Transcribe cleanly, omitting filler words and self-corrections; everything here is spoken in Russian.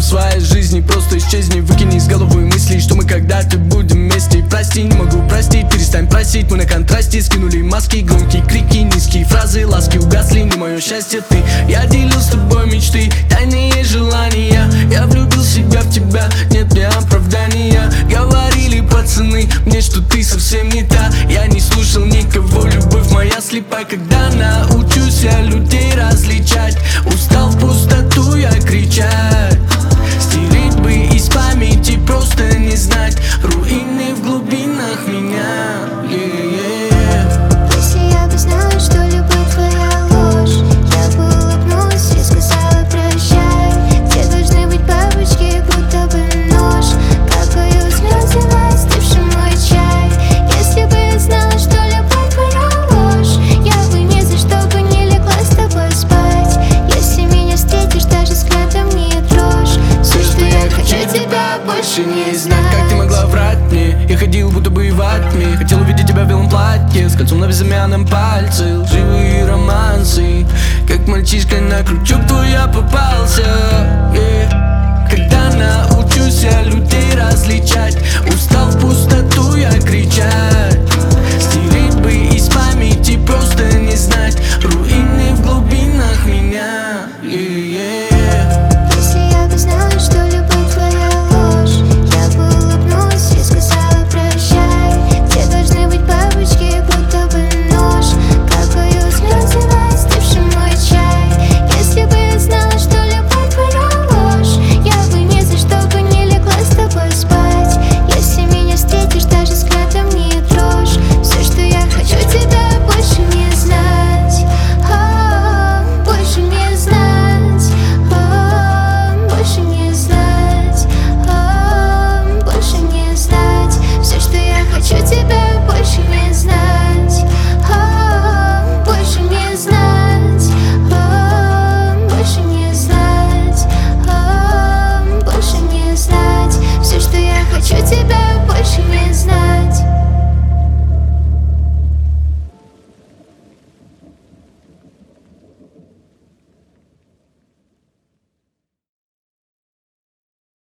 в своей жизни. Просто исчезни, выкини из головы мысли, что мы когда-то будем вместе. Прости, не могу простить, перестань просить. Мы на контрасте скинули маски, громкие крики, низкие фразы, ласки угасли, не мое счастье ты. Я делил с тобой мечты, тайные желания. Я влюбил себя в тебя, нет мне оправдания. Говорили пацаны мне, что ты совсем не та. Я не слушал никого, любовь моя слепая. Когда научусь я людей различать, устал в пустоту я кричать. Стереть бы из памяти, просто не знать руины в глубинах меня. Если я бы знала, что любовь твоя ложь, я бы улыбнулась и сказала прощай. Все должны быть бабочки, будто бы нож. Капаю слезы на остывший мой чай. Если бы я знала, что любовь твоя ложь, я бы ни за что бы не легла с тобой спать. Если меня встретишь, даже взглядом не дрожь. Все, что я хочу, тебя больше не знать. Как ты могла врать мне? Я ходил будто бы во тьме. Хотел увидеть тебя в белом платье, с кольцом на безымянном пальце. Лживые романсы, как мальчишка на крючок твой я попался. Когда научусь я людей различать, устал в пустоту я кричать.